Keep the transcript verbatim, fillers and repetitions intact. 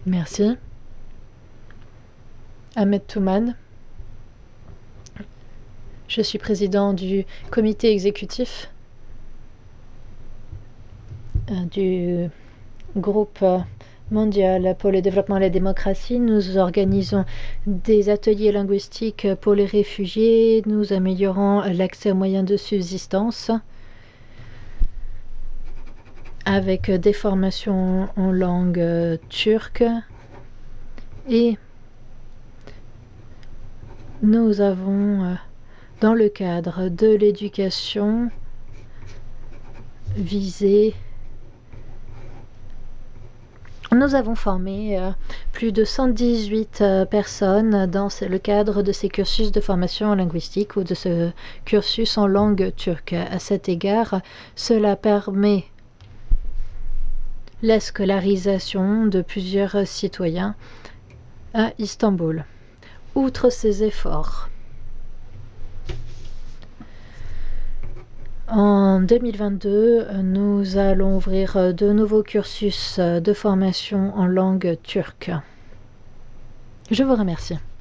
Merci. Ahmed Touman. Je suis président du comité exécutif du groupe mondial pour le développement et la démocratie. Nous organisons des ateliers linguistiques pour les réfugiés. Nous améliorons l'accès aux moyens de subsistance avec des formations en langue turque. Et nous avons, dans le cadre de l'éducation, visé Nous avons formé euh, plus de cent dix-huit euh, personnes dans le cadre de ces cursus de formation linguistique ou de ce cursus en langue turque. À cet égard, cela permet la scolarisation de plusieurs citoyens à Istanbul. Outre ces efforts, en deux mille vingt-deux, nous allons ouvrir de nouveaux cursus de formation en langue turque. Je vous remercie.